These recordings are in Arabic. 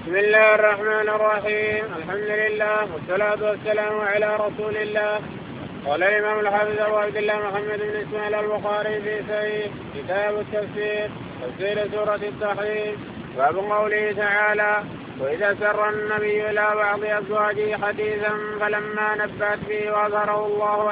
بسم الله الرحمن الرحيم. الحمد لله والصلاة والسلام على رسول الله. قال الإمام الحافظ أبو عبد الله محمد بن إسماعيل البخاري في صحيح كتاب التفسير تفسير سورة التحريم باب قوله تعالى وإذا سر النبي إلى بعض أزواجه حديثا فلما نبأت به وأظهره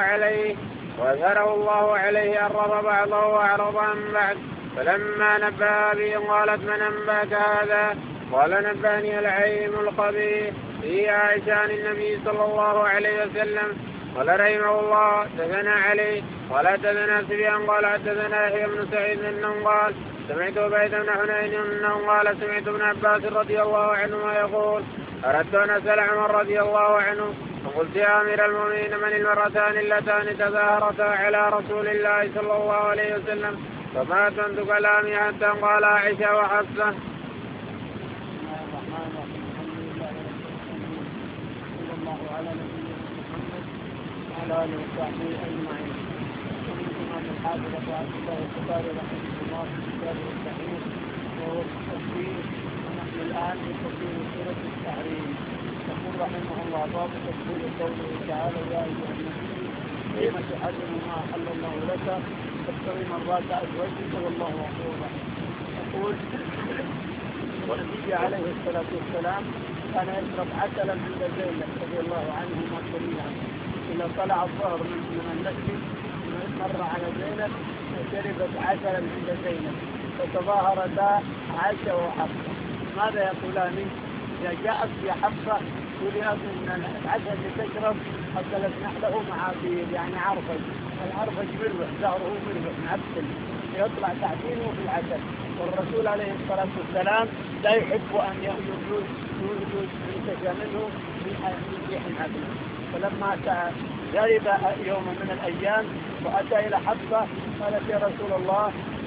الله عليه أرض بعضه وأعرض عن بعض فلما نبأ به قالت من أنبأك هذا؟ قال نبأني العليم الخبير في عائشة عن النبي صلى الله عليه وسلم. قال رحمه الله حدثنا علي قال حدثنا سفيان قال حدثنا يحيى بن سعيد انه قال سمعت عبيد بن حنين انه قال سمعت ابن عباس رضي الله عنهما يقول اردت ان اسال عمر رضي الله عنه فقلت يا امير المؤمنين من المرأتان اللتان تظاهرتا على رسول الله صلى الله عليه وسلم فما كنت كلامي حتى قال عائشة وحفصة. وعلى آله وصحبه أجمعين. الإمام الحافظ أبو عبد الله البخاري رحمه الله في كتابه الصحيح وهو التفسير ونحن الآن في تفسير سورة التحريم. يقول رحمه الله باب تفسير قوله تعالى يا أيها النبي لم تحرم ما أحل الله لك تبتغي مرضات أزواجك والله غفور رحيم. يقول والنبي عليه الصلاة والسلام كان يشرب عسلا عند زينب رضي الله عنهما جميعا. إذا طلع الظهر من المسجد مر على زينب وشربت عسلا عند زينب فتظاهرتا عائشة وحفصة. ماذا يقولان؟ إذا جاءت في حفصة تقول أن العسل اللي تشرب أكلت نحله معاصير يعني عرفج. العرفج مربح ظهره مربح معسل يطلع تعدينه في العسل. والرسول عليه الصلاة والسلام لا يحب أن ينتج منه من ريح عسل. فلما شرب يوم من الأيام وأتى إلى حفصة قالت يا رسول الله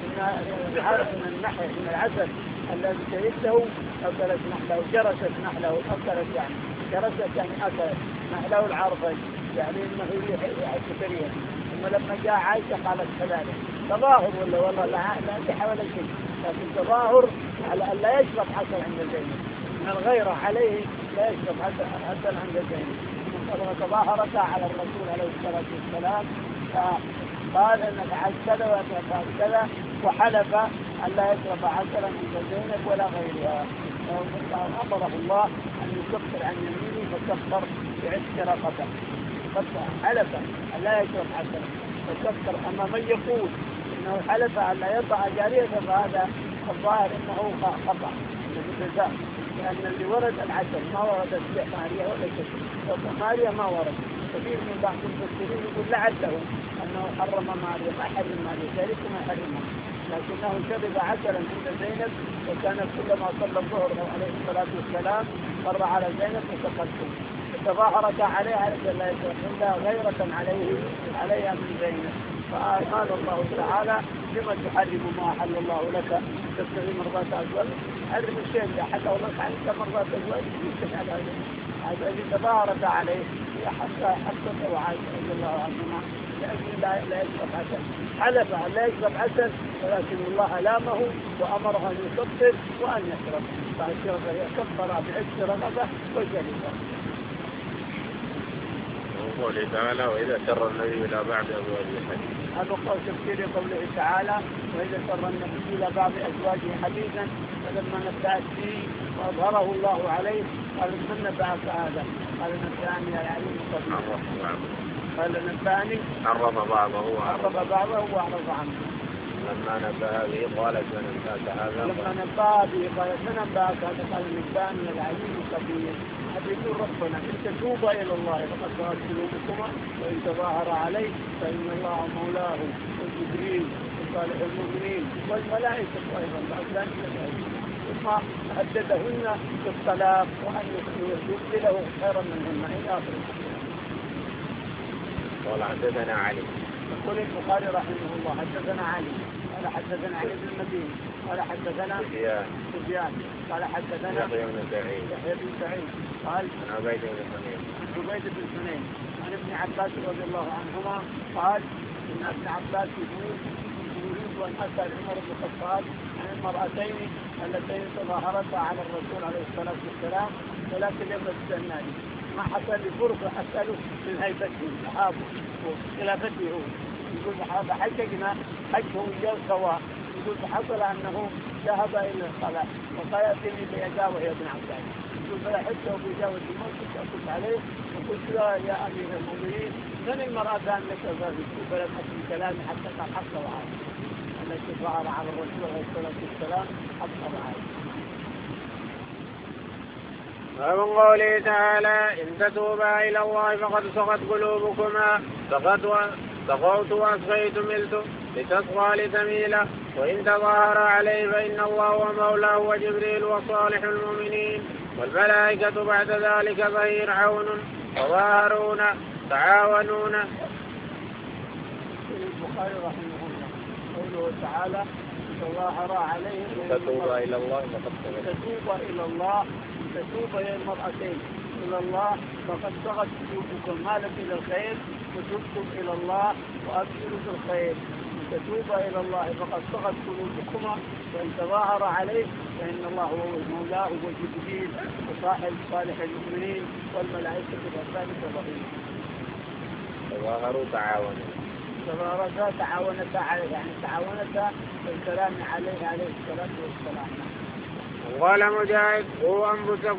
إن النحل من العسل الذي شربته أكلت نحله جرست نحله أكلت يعني أكلت نحله العرفج يعني إنه ريح كريه. ثم لما جاء عائشة قالت كذلك تظاهر ولا والله لا أنتح ولا شيء لكن تظاهر على أن لا يشرب عسل عند زينب من الغيرة عليه لا يشرب عسل عند زينب. وتظاهرتا على الرسول عليه الصلاة والسلام فقال انك فعلت كذا وفعلت كذا وحلف ان لا يشرب عسلا عند زينب ولا غيرها. امره الله ان يكفر عن يمينه فكفر بعتق رقبه. حلف ان لا يشرب عسلا فكفر. اما من يقول انه حلف ان لا يطع جاريه فهذا الظاهر انه خطا بالجزاء. لأن اللي ورد العسل ما ورد الشيء ماريا ولا شيء. ماريا ما ورد. كثير من بعض المفسرين يقول لعله أنه حرم ماريا ما حرم ماريا ذلك ما حرمها لكنه شرب عسلا عند زينب وكان كلما صلى الظهر عليه الصلاة والسلام مر على زينب وتقدم فتظاهرت عليها لا يشرب إلا غيرة عليها من زينب. فقال الله تعالى لما تحرم ما أحل الله لك تبتغي مرضات أزواجك. حرم الشيء اللي حله لك عنك مرضات أزواجك يمكن على هذا الذي تظاهرت عليه هي حتى وعائشة رضي الله عنهما لأجل لا يشرب عسل. حلف أن لا يشرب عسل ولكن الله لامه وأمره أن يكفر وأن يشرب فكفر بعتق رقبة وشرب. وقوله تعالى وإذا سر النبي إلى بعض أزواجه حديثا. هذا قول تفسير قوله تعالى وإذا سر النبي إلى بعض أزواجه حديثا فلما نبأت به وأظهره الله عليه قال من نبأك هذا؟ قال نبأني العليم الخبير. قال نبأني عرض بعضه وأعرض عنه. لما نبأ به قالت من أنبأك هذا؟ لما نبأ به قالت من أنبأك هذا؟ قال نبأني العليم الخبير. يقول ربنا إن تتوبا إلى الله فقد صغت قلوبكما وإن تظاهر عليه فإن الله مولاه وجبريل وصالح المؤمنين والملائكة أيضا بعد ثم هددهن بالطلاق وأن يبدله خيرا منهن إلى آخره. قال حدثنا علي. يقول البخاري رحمه الله حدثنا علي قال حدثنا علي بن المديني قال حدثنا سفيان قال حدثنا يحيى بن سعيد قال عن عبيد بن حنين عن ابن عباس رضي الله عنهما قال ان ابن عباس يريد أيضا أسأل عمر بن الخطاب عن المرأتين اللتين تظاهرتا على الرسول عليه الصلاة والسلام ولكن لم يستناني ما حصل لي فرصة أسأله من هيبته صحابه وخلافته هو. يقول صحابة حججنا حجه وياه سواء. يقول حصل أنه ذهب إلى الصلاة وقال أتني بيجاوه يا ابن عباس. يقول فلا حجه بيجاوه الموت أقول عليه وقلت له يا أمير المؤمنين من المرأتان لك ذلك فلم أسمع كلامي حتى قال حق وعاد التي ظهر على الرسول عليه الصلاة والسلام حق وعاد. ومن قوله تعالى إن تتوبا إلى الله فقد صغت قلوبكما سقوت وأصغيت ملت لتصغى لتميل وإن تظاهر عليه فإن الله ومولاه وجبريل وصالح المؤمنين والملائكة بعد ذلك ظهير عون تظاهرون تعاونون. البخاري رحمه الله قوله تعالى تظاهر عليه تتوبا إلى الله تتوب إلى المرأتين إلى الله فقد صغت قلوبكم مالت إلى الخير وتبتم إلى الله وأبشروا بالخير. تتوب إلى الله فقد صغت قلوبكما وإن تظاهر عليه فإن الله هو مولاه وجبريل وصاحب صالح المؤمنين والملائكة بذلك ظهير. تظاهروا تعاونتا عليه يعني تعاونتا بالكلام عليه الصلاة والسلام. قال مجاهد اوصوا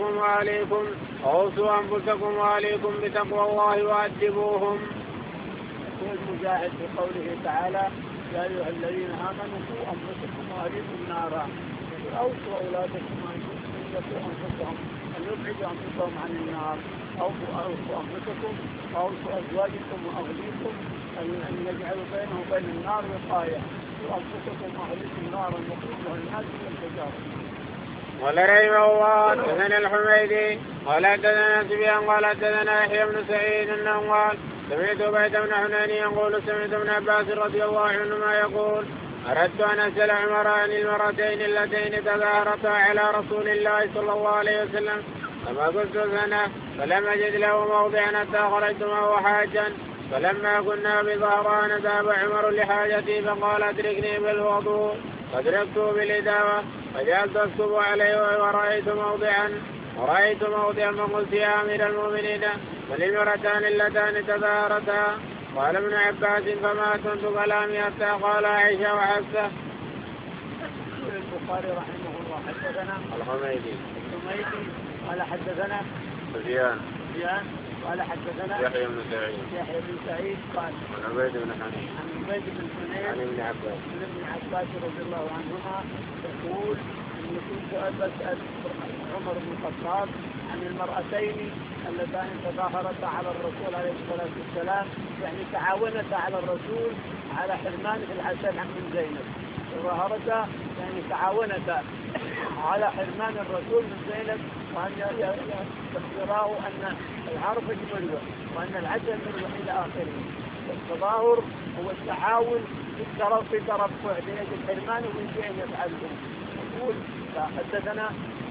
انفسكم واهليكم بتقوى الله وادبوهم. يقول مجاهد بقوله تعالى يا ايها الذين امنوا قوا انفسكم واهليكم نارا. اوصوا اولادكم ان يقوا انفسهم ان يبعدوا انفسهم عن النار. اوصوا انفسكم واوصوا ازواجكم واهليكم ان يجعلوا بينهم وبين النار وقايه. وانفسكم واهليكم نارا وقودها الناس والحجاره. قال رحمه الله حدثنا الحميدي قال حدثنا سفيان قال حدثنا يحيى بن سعيد انه قال سمعت عبيد بن حنين يقول سمعت ابن عباس رضي الله عنهما يقول اردت ان اسال عمر عن المرتين اللتين تظاهرتا على رسول الله صلى الله عليه وسلم فما قلت سنه فلم اجد له موضعا حتى خرجت معه حاجا فلما كنا بظهران ذهب عمر لحاجتي فقال ادركني بالوضوء فادركته بالإداوة فجعلت أكتب عليه ورأيت موضعا فقلت يا أمير المؤمنين وللمرتان اللتان تظاهرتا. قال ابن عباس فما كنت كلامي حتى قال عائشة وحفصة. البخاري رحمه الله حدثنا الحميدي قال حدثنا سفيان قال حدثنا يحيى بن سعيد قال عن عبيد بن حنين عن ابن عباس رضي الله عنهما يقول إن كنت أسأل عمر بن الخطاب عن المرأتين اللتان تظاهرتا على الرسول عليه الصلاة والسلام يعني تعاونتا على الرسول على حرمان العسل من زينب. تظاهرتا يعني تعاونتا على حرمان الرسول من زينب وأن يخبراه أن العرف يملوه وأن العسل منه إلى آخره. التظاهر هو التعاون في ترفع بيد الحرمان ومن شيء يفعله. يقول حدثنا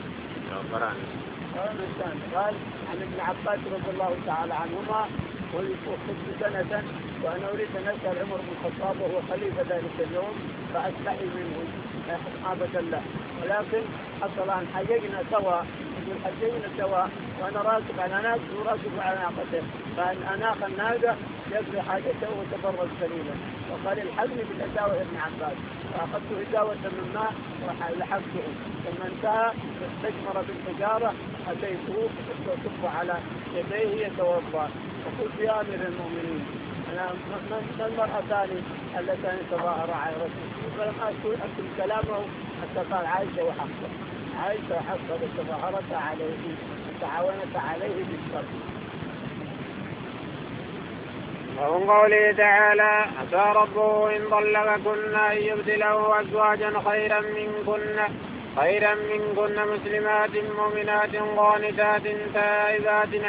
قال عن ابن عباس رضي الله تعالى عنهما وخذت سنة وأنا أريد أن أسأل عمر بن الخطاب وهو خليفة ذلك اليوم فأستحي منه محابة له ولكن حصل أن حججنا سوا وأنا راكب على ناقة وراكب على ناقته فأن أناق الناقة يقضي حاجته وتبرز سليلا وقال الحقني بالإداوة ابن عباس فأخذت إداوة من ماء ولحقته ثم انتهى استجمر بالحجارة أتيته وصب على يديه يتوضأ وقلت يا أمير المؤمنين أنا من المرأتان اللتان تظاهر على الرسول فلم أكتب كلامه حتى قال عائشة وحفصة تظاهرتا عليه وتعاونتا عليه بالشر. ومن قوله تعالى عسى ربه إن طلقكن أن يبدله أزواجا خيرا منكن مسلمات مؤمنات قانتات تائبات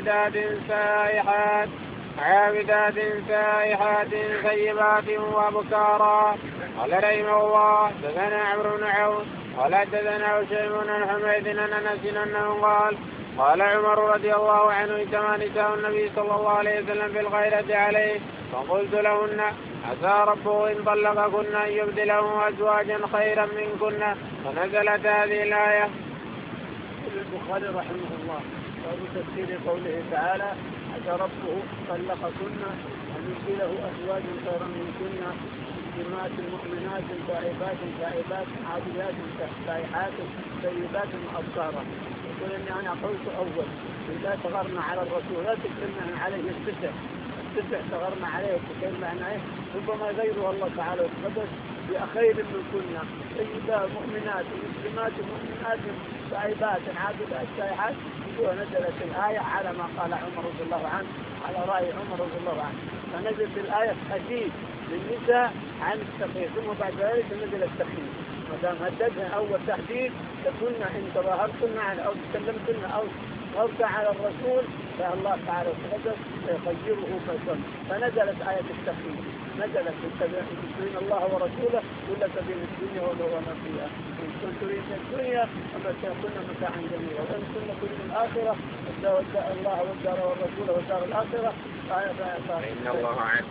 عابدات سائحات ثيبات وأبكارا. قال رحمه الله حدثنا عمرو بن عون قال حدثنا هشيم بن حميد عن أنس أنه قال قال عمر رضي الله عنه اجتمع نساء النبي صلى الله عليه وسلم بالغيرة عليه فقلت لهن عسى ربه إن طلقكن أن يبدله أزواجا خيرا منكن فنزلت هذه الآية. البخاري رحمه الله باب تفسير قوله تعالى عسى ربه طلقكن أن يبدله أزواجا خيرا منكن مسلمات مؤمنات تائبات عابدات سائحات طيبات أبصارا. يقول إني أنا قلت أول إذا صغرنا على الرسول لا تكلمنا عليه التسع صغرنا عليه وتكلمنا عنه ربما غيره الله تعالى وتقدس بأخير من كنا طيبات مؤمنات مسلمات مؤمنات تائبات عابدات سائحات. ونزلت الآية على ما قال عمر رضي الله عنه على رأي عمر رضي الله عنه فنزلت الآية تحديد للنساء عن التخيير ثم بعد ذلك نزل التخيير. ما دام هددنا أول تحديد تكون إن تظاهرتن أو تكلمتن أو غلطة على الرسول فالله تعالى وتقدس سيخيره فيكون. فنزلت آية التخيير نزلت تبين الله ورسوله ولا تبين الدنيا وما فيها. إن كنت تريد الدنيا فمتعكن متاعا جميلا وإن كنت تريد الآخرة الله والدار والرسول والدار الآخرة فإن الله أعد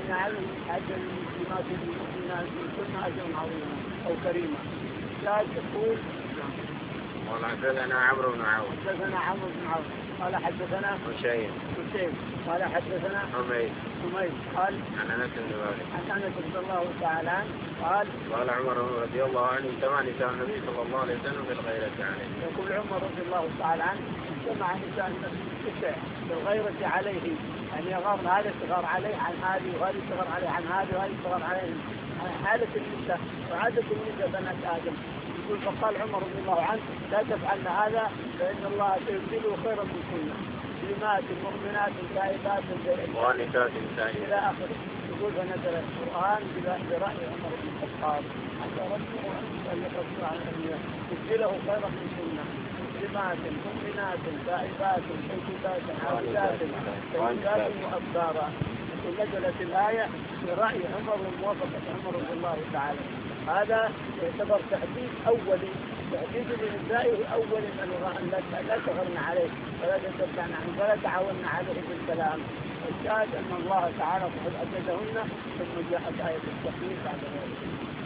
للمسلمات والمؤمنات كن أجرا عظيما أو كريما. لا تقول قال حدثنا عمرو بن عون قال حدثنا هشيم قال حدثنا حميد قال عن انس بن مالك عن انس رضي الله تعالى عنه قال عمر رضي الله عنه اجتمع نساء النبي صلى الله عليه وسلم بالغيرة عليه. يقول عمر رضي الله تعالى عنه اجتمع نساء النبي بالغيرة عليه يعني يغار هذا صغار عليه عن هذه وهذه صغار عليه عن هذه وهذه صغار عليه حالة النساء وعادة النساء بنات آدم. يقول فقال عمر رضي الله عنه لا تفعلن هذا فإن الله سيبدله خيرا من كنا مسلمات مؤمنات تائبات قانتات إلى آخره. يقول فنزل القرآن برأي عمر بن الخطاب حتى ربه أن يقصر عن الأنبياء يبدله خيرا من كنا مسلمات مؤمنات تائبات طيبات عابدات طيبات وأبصارا. نزلت الآية برأي عمر وموافقة عمر رضي الله تعالى. هذا يعتبر تحديد أولي تحديد للنساء أول أن لا تغرن عليه ولا تتبعن عنه ولا تعاون عليه بالكلام. الشاهد أن الله تعالى قد أجدهن ثم جاءت آية التخيير بعد ذلك.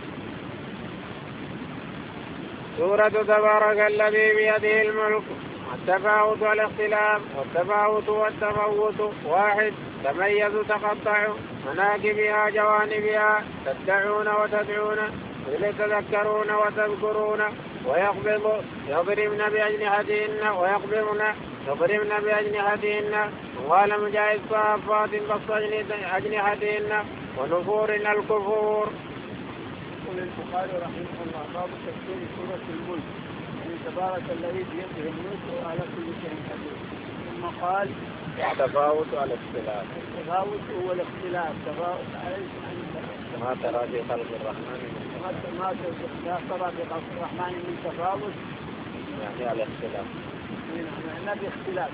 سورة تبارك الذي بيده الملك. التفاوت والاختلاف والتفاوت والتفوت واحد تميزوا تقطعوا مناكبها جوانبها تدعون وتدعون يتذكرون وتذكرون ويقبض يضربن بأجنحتهن وقال مجاهد صافات بسط أجنحتهن ونفور الكفور. يقول البخاري رحمه الله باب تفسير سورة الملك يعني تبارك الذي بيده الملك وعلى كل شيء قدير. ثم قال التفاوت والاختلاف. التفاوت هو الاختلاف تفاوت عليه ما ترى في خلق الرحمن من تفاوت يعني الاختلاف النبي اختلاف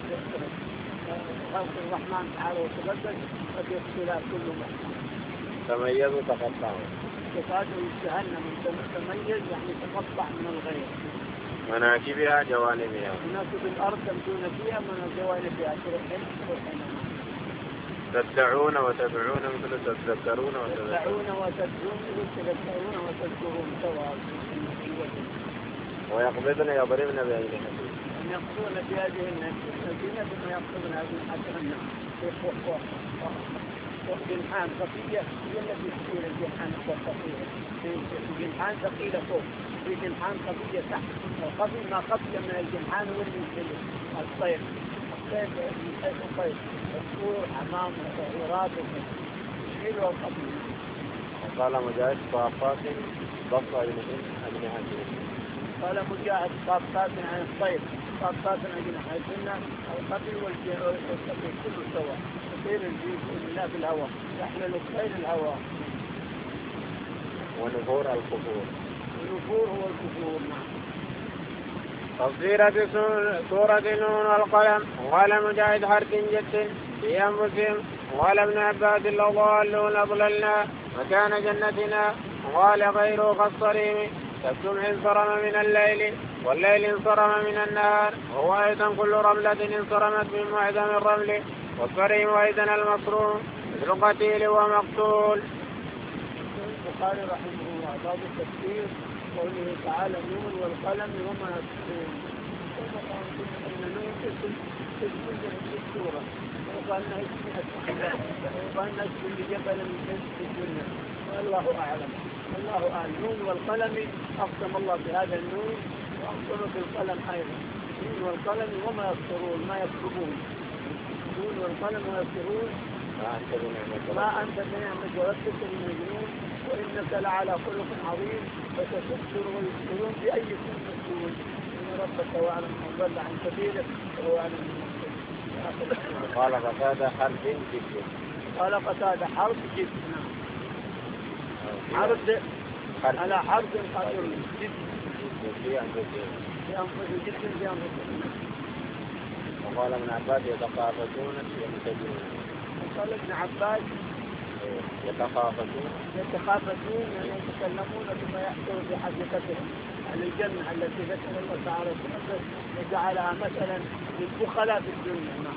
خلق الرحمن تعالى وتقدس ففي اختلاف كل محمد. تميزوا تقطعوا تفاوت جهنم تميز يعني تقطع من الغير. مناكبها جوانبها مناكب الأرض تمشون فيها من الجوانبها تروحين تدعون وتدعون مثل تذكرون وتذكرون سواء. ويقبضن يضربن بأجنحتهن يقبضن بأجنحتهن ثم يقبضن أجنحتهن جنحان خفية هي التي تشير الجنحان الخفية. جنحان ثقيلة فوق في جنحان خفية تحت. الخفي ما خفي من الجنحان هو اللي يشيله الطير من حيث الطير الطور أمام التغييرات يشيله الخفي. وقال مجاهد صافات بسط أجنحتهن. قال مجاهد صافات عن الطير صافات أجنحتهن الخفي والخفي كله سوا. طير الجيش لا في الهواء يحمل الطير الهواء. ونفور الكفور. النفور هو الكفور. تفسير سورة نون والقلم. قال مجاهد حرف جد في أنفسهم. قال ابن عباس لو ضالون أضللنا مكان جنتنا. قال غيره كالصريم كالسمع الفرم من الليل والليل انصرم من النهار، وهو أيضا كل رملة انصرمت من معدم الرمل. والكريم أيضا المصروم مثل قتيل ومقتول. البخاري رحمه الله باب التفسير قوله تعالى نون والقلم وما يسطرون. ان نون اسم السوره، وقال اسم لجبل من الدنيا، والله اعلم. الله اعلم. نون والقلم اقسم الله بهذا النون واقسم بالقلم ايضا. نون والقلم وما يسطرون، ما يكتبون. نون والقلم وما يسطرون. ما أنت بنعمة ربك المجنون، وإنك لعلى خلق عظيم، فتستر ويسترون بأيكم تسترون، إن ربك وأعلم من ضل عن سبيله وهو أعلم من. قال قتادة حرف جد. قال قتادة حرف جد. حرف على حرف قاتل جد في أنفسهم جد في أنفسهم. وقال ابن عباس يتخافتون يمتدون. قال ابن عباس يتخافتون يعني يتكلمون بما يحصل في حقيقتهم عن الجنة التي ذكر الله تعالى وجعلها مثلا للبخلاء في الدنيا.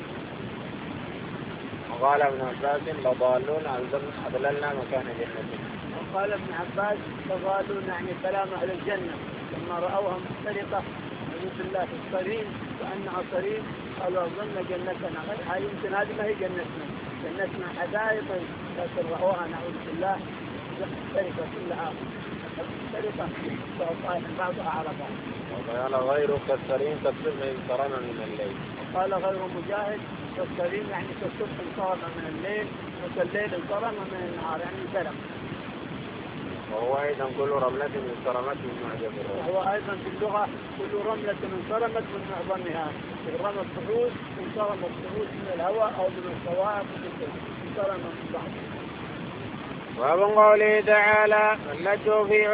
وقال ابن عباس لضالون أضللنا مكان جنة. وقال ابن عباس لضالون يعني كلام أهل الجنة لما رأوها مختلطة بالله الصريم وأنها صريم قالوا أظن جنتنا غيرها، يمكن هذه ما هي جنتنا حدائق، لكن رأوها نعوذ بالله مختلفة كلها مختلفة بعضها على بعض. وقال غير كالصريم كالصبح انصرم من الليل. وقال غير مجاهد كالصريم يعني كالصبح انصرم من الليل، وكالليل انصرم من النهار يعني انسلم. وهو أيضا كل رملة انصرمت من معدم الرمل. وهو أيضا في اللغة كل رملة انصرمت من معظمها. الرمل الصعود انصرم الصعود من الهواء أو من الصواعق انصرم من بعض. وابن قوله تعالى لجوا في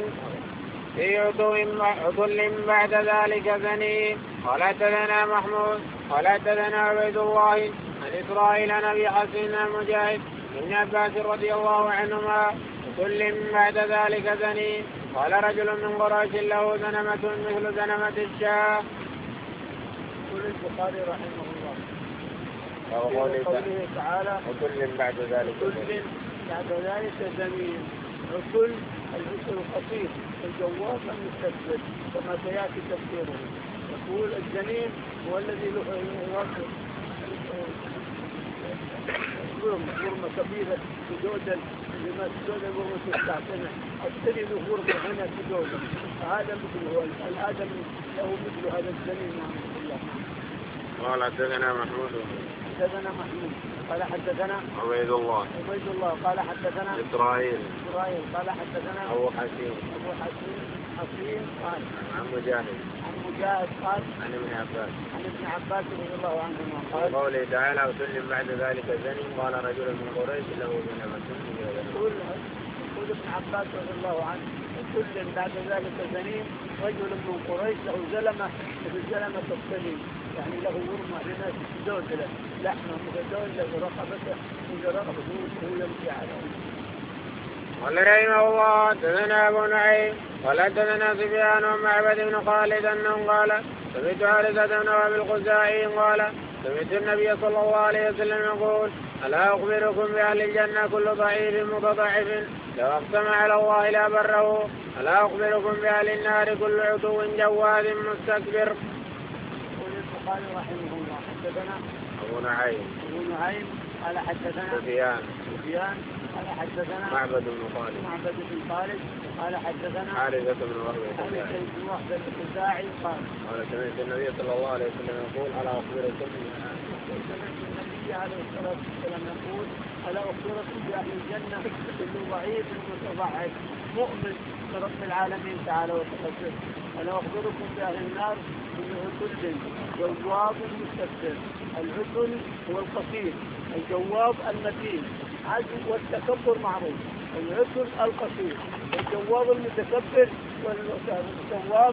عتل بعد ذلك زنيم. قال حدثنا محمود قال حدثنا عبيد الله عن إسرائيل عن أبي حسين مجاهد بن عباس رضي الله عنهما كل بعد ذلك زنيم. قال رجل من قريش له زنمة مثل زنمة الشاة. يقول البخاري رحمه الله وقوله تعالى وكل بعد ذلك زنيم. عتل العتل القصير الجواف المستكبر كما سيأتي تفسيره. يقول الزنيم هو الذي له غرمة كبيرة في جودل، لما تجود الغرمة تستعتنى أبتدي بغرمة هنا في جودل، فهذا مثله الآدم له مثل هذا الزنيم نعم الله. قال حدثنا محمود قال حدثنا عبيد الله قال حدثنا إسرائيل قال حدثنا أبو حسين قال عن مجاهد قال عن ابن عباس رضي الله عنهما قال قوله تعالى وكل بعد ذلك زنيم. قال رجل من قريش له زنمة. يقول ابن عباس رضي الله عنه كل بعد ذلك زنيم رجل من قريش له زلمة مثل زلمة السليم، يعني له ورمة لناس زوجله لحمة متزوجة برقبته وهو يمشي عليه. قال رحمه الله حدثنا أبو نعيم قال حدثنا سفيان ومعبد بن خالد أنه قال سمعت حارثة بن أبي الخزاعي قال سمعت النبي صلى الله عليه وسلم يقول ألا أخبركم بأهل الجنة كل ضعيف متضعف لو أقسم على الله لا بره. ألا أخبركم بأهل النار كل عتو جواد مستكبر. يقول البخاري رحمه الله حدثنا أبو نعيم قال حدثنا سفيان قال حدثنا معبد بن خالد قال حدثنا حارثة بن وهب الخزاعي قال سمعت النبي صلى الله عليه وسلم يقول ألا أخبركم النبي عليه الصلاة والسلام يقول ألا أخبركم بأهل الجنة كل ضعيف متضعف مؤمن برب العالمين تعالى وتقدس. ألا أخبركم بأهل النار كل عتل جواب مستكبر. العتل هو القصير، الجواب المتين، والتكبر معروف. العتل القصير، الجواب المتكبر، والجواب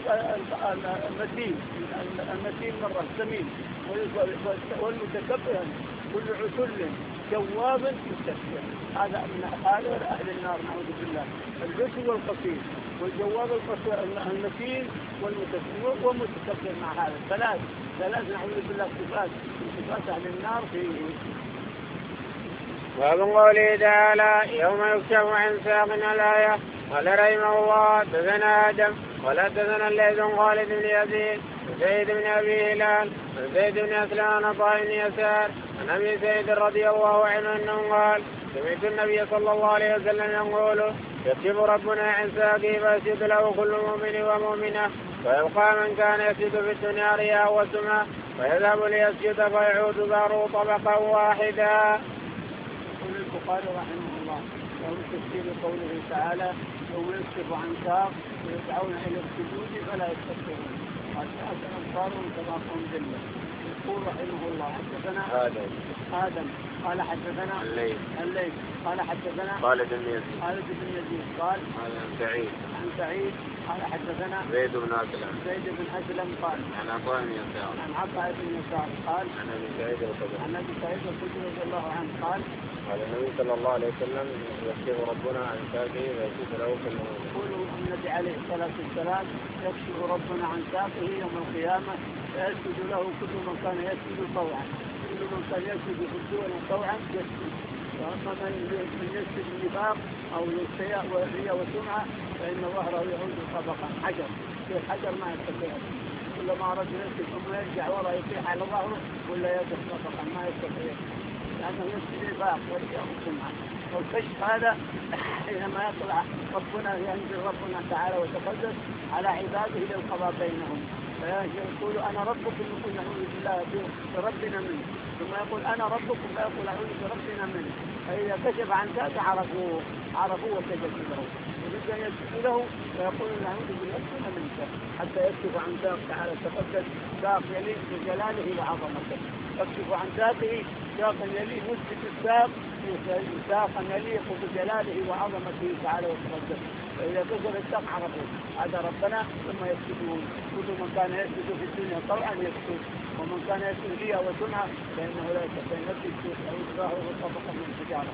المتين مرة سمين، والمتكبر كل عتل جواب مستكبر. هذا من أهل النار نعوذ بالله. العتل والقصير والجواب المتين والمتكبر مع هذا ثلاث نعوذ بالله صفات أهل النار فيه. ومن قوله تعالى يوم يكشف عن ساق الآية. قال رحمه الله حدثنا آدم قال حدثنا الليث بن خالد بن يزيد وزيد بن أبي هلال وزيد بن أسلم عن عطاء بن يسار عن أبي سعيد رضي الله عنه أنه قال سمعت النبي صلى الله عليه وسلم يقول يكشف ربنا عن ساقه فيسجد له كل مؤمن ومؤمنة ويبقى من كان يسجد في الدنيا رياء وسمعة فيذهب ليسجد فيعود ظهره طبقا واحدا. يقول البخاري رحمه الله وهو تفسير قوله تعالى يوم يكشف عن ساق ويدعون الى السجود فلا يستكبرون والناس انصارهم كما قوم ذله. يقول رحمه الله حدثنا آدم قال حدثنا الليث قال حدثنا خالد بن يزيد قال عن سعيد قال حدثنا زيد بن أسلم قال عن عطاء بن يسار قال عن أبي سعيد الخدري رضي الله عنه قال النبي صلى الله عليه وسلم يكشف ربنا عن ساقه ويسجد له كل مؤمن. يقول النبي عليه الصلاة والسلام يكشف ربنا عن ساقه يوم القيامة فيسجد له كل من كان يسجد طوعا كل من كان يسجد خشوعا طوعا يسجد. وأما من يسجد النفاق أو الرياء والسمعة فإن ظهره يعود طبقا حجر ما يستطيع كلما أراد يسجد ثم يرجع وراء يطيح على ظهره ولا يدخل طبقا ما يستطيع لأنه يسجد النفاق والرياء والسمعة. والكشف هذا حينما يطلع ربنا ينزل ربنا تعالى وتقدس على عباده للقضاء بينهم فيقول أنا ربكم يقول نعوذ بالله بربنا منه ثم يقول أنا ربكم فيقول أعوذ بربنا منه. فإذا كشف عن ذلك عرفوه وسجدوا له وإذا يسجد له فيقول نعوذ بربنا منك حتى يكشف عن ذلك تعالى تقدس ساق يليق بجلاله وعظمته يكشف عن ذاته ساقا يليق مسجد الساق ساقا يليق بجلاله وعظمته تعالى وتقدس. فإذا كسر الساق عرفوه هذا ربنا ثم يسجدون. كل من كان يسجد في الدنيا طبعا يسجد ومن كان يسجد فيها وسمعة فإنه لا يستطيع يسجد أو ظاهره طبقا من حجارة.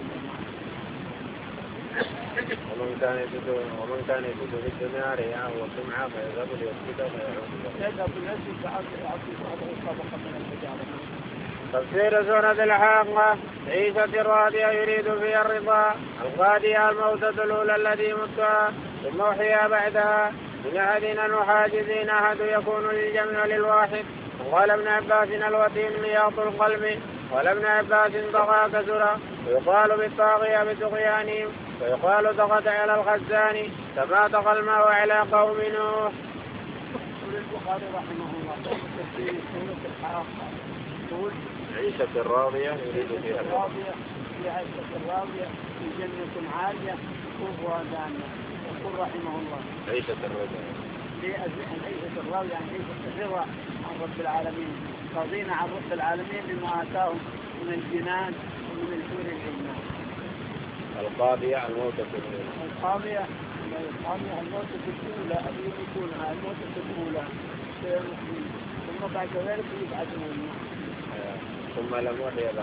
ومن كان يسجد في الدنيا رياء وسمعة فيذهب ليسجد ليسجد فيعطي ظهره طبقا من الحجارة. تفسير سورة الحاقة. عيسى الراضية يريد فيها الرضا القاضية الموتة الأولى التي متها ثم أحيا بعدها من أحد المحاجزين أحد يكون للجمع للواحد. وقال ابن عباس الوتين مياط القلب. قال ابن عباس طغى كسرى ويقال بالطاغية بطغيانهم ويقال طغت على الخزان كما طغى الماء على قوم نوح. البخاري رحمه الله تفسير سورة الحاقة. يقول عيسى الراضية يريد فيها الراضية في عيسى الراضية في جنة عالية كبرى دانية. يقول رحمه الله عيسى الراضية عيسى الراضية عن عيسى الرضا عن رب العالمين راضين عن رب العالمين بما آتاهم من الجنان ومن الحور العين. القاضية الموتة الأولى القاضية الموتة الأولى يموتونها الموتة الأولى ثم بعد ذلك يبعثون ثم لم يحيى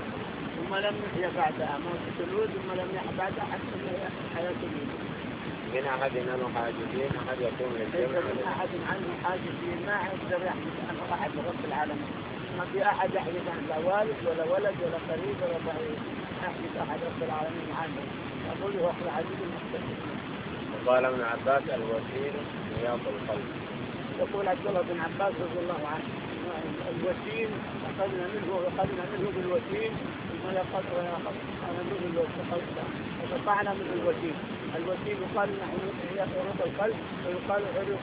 بعدها موتة الأولى ثم لم يحيى بعدها حتى حياة الأولى. من أحد المحاجزين أحد يكون للجمع من أحد عن المحاجزين ما يقدر يحدث عن أحد رب العالمين ما في أحد يحدث عن لا والد ولا ولد ولا قريب ولا بعيد يحدث أحد رب العالمين عنه يقول هو العزيز المقتدر. وقال ابن عباس الوسيل مياط القلب. يقول عبد الله بن عباس رضي الله عنه الوسيل أخذنا منه بالوسيل ثم أخذنا منه بالوسيل وقطعنا منه الوسيل. الوسيل يقال نحن عروق القلب ويقال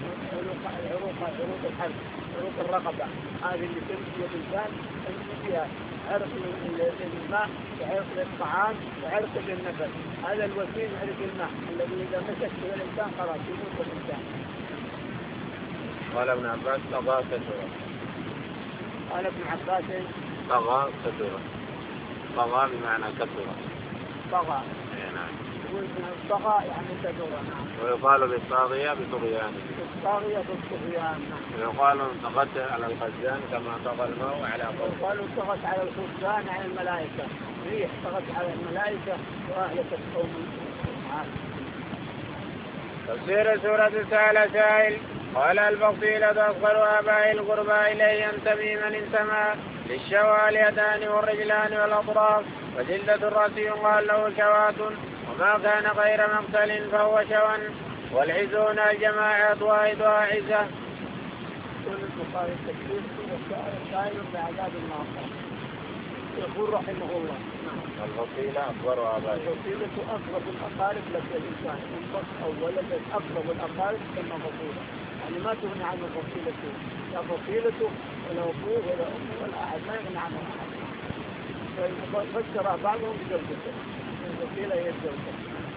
عروق الحلق عروق الرقبة هذه اللي تمشي الإنسان تمشي فيها عرق للماء وعرق للطعام وعرق للنفس. هذا الوسيل عرق الماء الذي إذا مسك به الإنسان خلاص يموت الإنسان. قال ابن عباس طغى كسرى. قال ابن عباس طغى كسرى. طغى بمعنى كسرى. طغى. نعم. طغى يعني كسرى. نعم. ويقال بالطاغية بطغيان. الطاغية بالطغيان. نعم. ويقال طغت على الخزان كما طغى الماء على قوم. وقالوا طغت على الخزان على الملائكة. ريح طغت على الملائكة وأهلكت قوم. تفسير سورة سأل سائل. قال الفصيلة أصغر آباء القربى إليه ينتمي من انتمى للشوى اليدان والرجلان والأطراف، وجلدة الرأس يقال له شواة، وما كان غير مقتل فهو شوى. والعزون الجماعة واحدها عزة. يقول البخاري التكفير سائل بعذاب النار. يقول رحمه الله الفصيلة أصغر آباء. الفصيلة أقرب الأقارب لك الإنسان، انفص أو ولد أقرب الأقارب ثم فصيلة، يعني ما تغني عنه فصيلته، لا فصيلته ولا أبوه ولا أمه ولا أحد، ما يغني عنه أحد. فسر بعضهم بزوجته، الفصيلة هي الزوجة.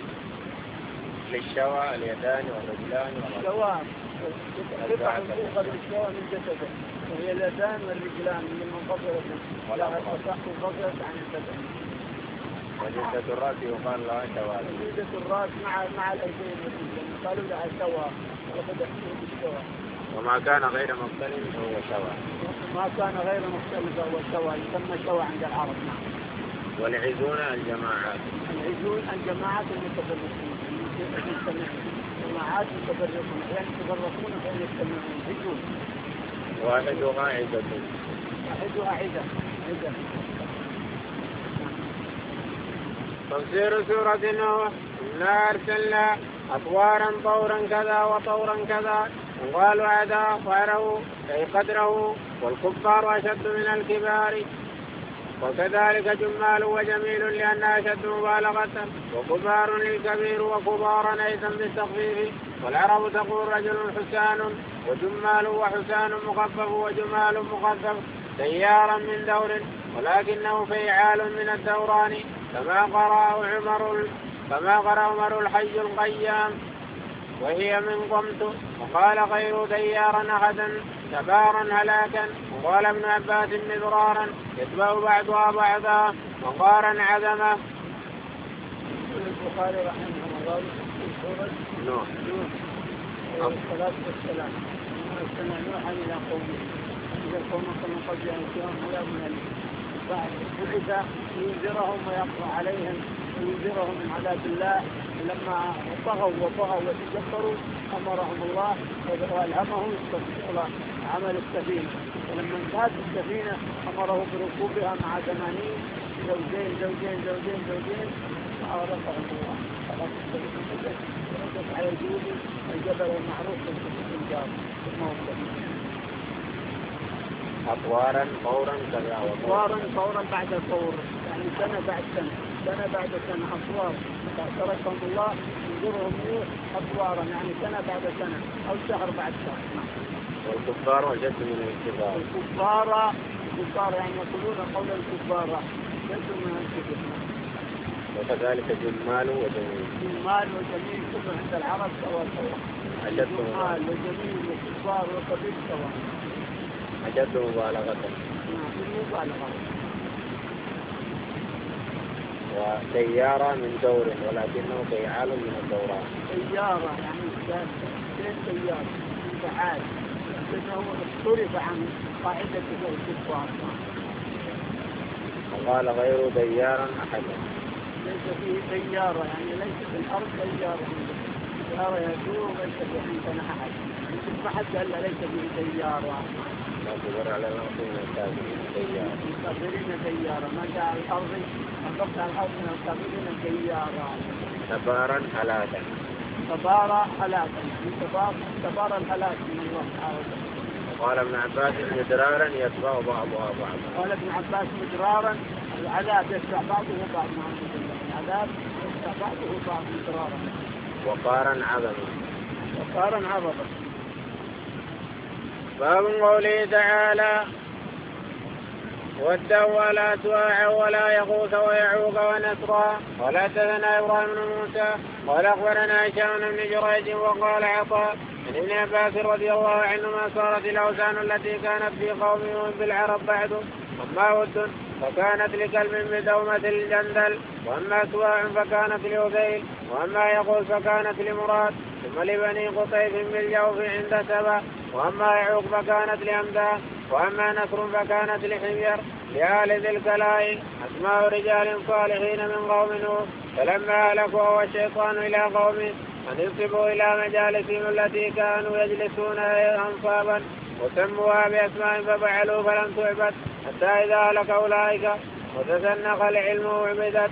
للشوى اليدان والرجلان الشوى قطع تؤخذ الشوى من جسده، وهي اليدان والرجلان من منفصلة منفصلة عن البدن. وجلدة الرأس يقال لها شوى. جلدة الرأس مع الأيدين والرجلين قالوا لها شوى، وبدأ بالشوى. وما كان غير مختلف فهو شوى. ما كان غير مختلف فهو شوى، يسمى شوى عند العرب. والعزون الجماعات. العزون الجماعات المتفرقين، جماعات متفرقون، يعني يتفرقون فإن يجتمعون. عزون واحدها عزة. واحدها عزة. تفسير سورة نوح. إنا أرسلنا أطوارا طورا كذا وطورا كذا، وقالوا هذا طاره أي قدره، والكفار أشد من الكبار. وكذلك جمال وجميل لأنها أشد مبالغة، وكبار للكبير وكبارا أيضا بالتخفيف. والعرب تقول رجل حسان، وجمال وحسان مخفف وجمال مخفف، سيارا من دور، ولكنه فيعال من الدوران، كما قرأ عمر الحي القيام، وهي من قمت. وقال غير ديارا أحدا تبارا هلاكا. وقال ابن عباس مذرارا يتبع بعضها بعضا، وقارا عدما. البخاري رحمه الله في سورة نوح الصلاة والسلام. أرسلنا نوحا إلى قومه، إذا قومكم من قبل أن يأتيهم عذاب أليم، بعث لينذرهم ويقضى عليهم وينذرهم من عذاب الله. لما طغوا وتجبروا أمرهم الله وألهمهم عمل السفينة، ولما انتهت السفينة أمره بركوبها مع 80 زوجين فأغرقهم الله. ورجت على الجبل المعروف بالجار الموقف. أطوارا طورا كذا طورا بعد طور، يعني سنة بعد سنة أطوار. تركهم الله ينظرهم أطوارا، يعني سنة بعد سنة أو شهر بعد شهر. والكفار أشد من الكبار. الكفار يعني يقولون قول الكفار أشد من الكبار. وكذلك جمال وجميل. كله عند العرب سواء. جمال وجميل وكفار وكبير سواء. أشد مبالغة. وسيارة من دور، ولكنه فيعال من الدوران. سيارة يعني سيارة فعال، لأنه اختلف عن قاعدة الكفار. وقال غير ديارا أحدا. ليس فيه سيارة، يعني ليس في الأرض سيارة يدور، ليس في عندنا أحد. ما حد قال ليس فيه سيارة. لا تدر على الأرضين الكافرين سيارة. ما جاء الأرض أنقبت على الأرض من الكافرين سيارة. تبارا هلاكا. تبارا الهلاك من الله تعالى. قال ابن عباس مدرارا يتبع بعضها بعضا. قال ابن عباس مدرارا العذاب يتبع بعضه بعض. العذاب يتبع بعضه بعض مدرارا. وقارا عظما. باب قوله تعالى ودا ولا سواع ولا يغوث ويعوق ونسرا. قال حدثنا ابراهيم بن موسى قال اخبرنا هشام بن جريج وقال عطاء عن ابن عباس رضي الله عنهما صارت الاوثان التي كانت في قومهم بالعرب بعد، اما ود فكانت لكلب بدومة الجندل، واما سواع فكانت لأذيل، واما يغوث فكانت لمراد، ثم لبني قطيف بالجوف عند سبا، واما يعوق فكانت لأمدان، واما نصر فكانت لحمير لآل ذي الكلاء أسماء رجال صالحين من قوم نوح. فلما هلكوا هو الشيطان إلى قومه أن ينصبوا إلى مجالسهم التي كانوا يجلسون أنصابا وسموها بأسماء ففعلوا فلم تعبد حتى إذا هلك أولئك وتسنق العلم وعبدت.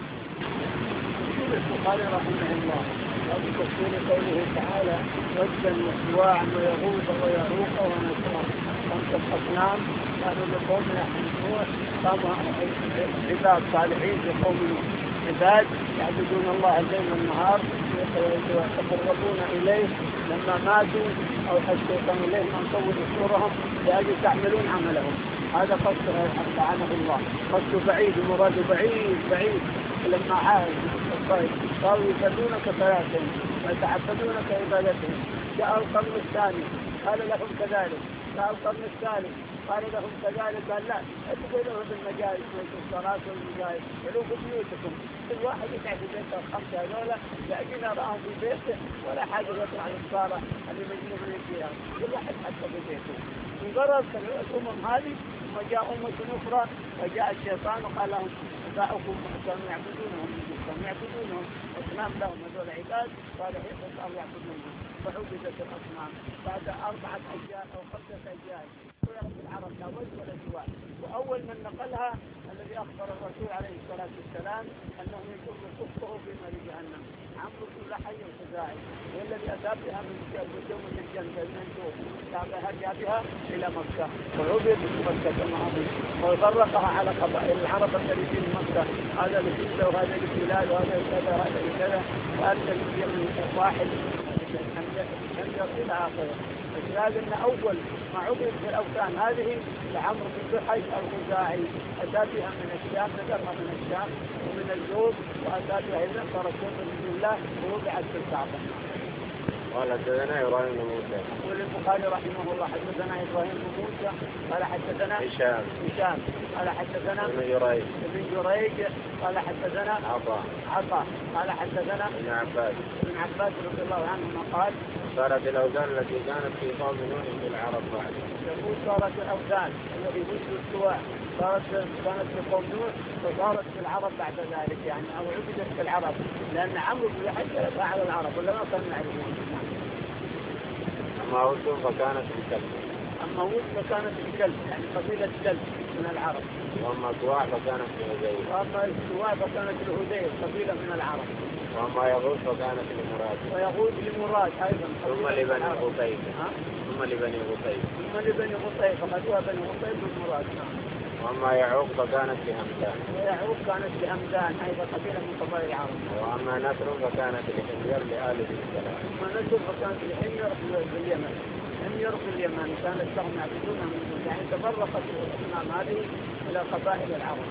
قال رحمه الله في تفسير قوله تعالى وجدا وسواعا ويغوث ويعوق ونسرا 5 أصنام كانوا لقوم نوح قاموا عباد صالحين في قوم نوح عباد يعبدون الله الليل والنهار ويتقربون إليه لما ماتوا أو الشيطان إليهم أن طولوا صورهم لأجل تعملون عملهم. هذا قصد لعنه الله قصد بعيد ومراد بعيد لما عاد قالوا يصلون كصلاتهم ويتعبدون كعبادتهم. جاء القرن الثاني قال لهم كذلك، جاء القرن الثالث قال لهم كذلك، قال لا ادخلوا بالمجالس والصلاة والمجالس ولو ببيوتكم كل واحد يقعد في بيته ال5 هذولا يأتينا رأهم في بيته ولا حاجة يطلع للصالة اللي مجنون فيها كل واحد حتى في بيته. انقرض الأمم هذه وجاء أمة أخرى وجاء الشيطان وقال لهم أباؤكم كانوا يعبدونهم أصنام لهم هذول عباد صالحين فصاروا يعبدونهم فعبدت الأصنام بعد 4 أجيال أو 5 أجيال. ويعرف العرب لا وجه ولا سواء. وأول من نقلها الذي أخبر الرسول عليه الصلاة والسلام أنه يجر كفه في نار جهنم عمرو بن لحي الخزاعي والذي أتى بها من يوم الجنة من الجوع جاء بها إلى مكة وعبد في مكة الماضي وفرقها على قبائل العرب الذي في مكة هذا لكذا وهذا لكلال وهذا لكذا وهذا لكذا وهذا من واحد ينجر إلى آخره. لكن أن أول ما عبد في الأوثان هذه لعمرو بن لحي الخزاعي أتى بها من الشام نذرها من الشام ومن الجوف وأتى بها إذن فرسول بسم الله ووضعت في الكعبة. قال حدثنا إبراهيم بن موسى. يقول البخاري رحمه الله حدثنا إبراهيم بن موسى قال حدثنا هشام قال حدثنا ابن جريج قال حدثنا عطاء قال حدثنا ابن عباس رضي الله عنهما قال صارت الأوثان التي كانت في قوم نوح في العرب بعد. يقول صارت الأوثان التي وجدوا السواع كانت في قوم نوح وصارت في العرب بعد ذلك يعني أو عبدت في العرب لأن عمرو بن لحي فعل العرب ولا ما كانوا يعرفون. أما وجد فكانت الكلب يعني قبيلة كلب من العرب. وأما سواع فكانت لهذيل. قبيلة من العرب. وأما يغوث فكانت لمراد أيضا. ثم لبني غطيف فقدوها بني غطيف بالمراد. وأما يعوق فكانت لهمدان. أيضا قبيلة من قبائل العرب. وأما نصر فكانت لحمير لآل بن سلام. حمير في اليمن كانت لهم يعبدونها من دون يعني تفرقت الأصنام هذه إلى قبائل العرب.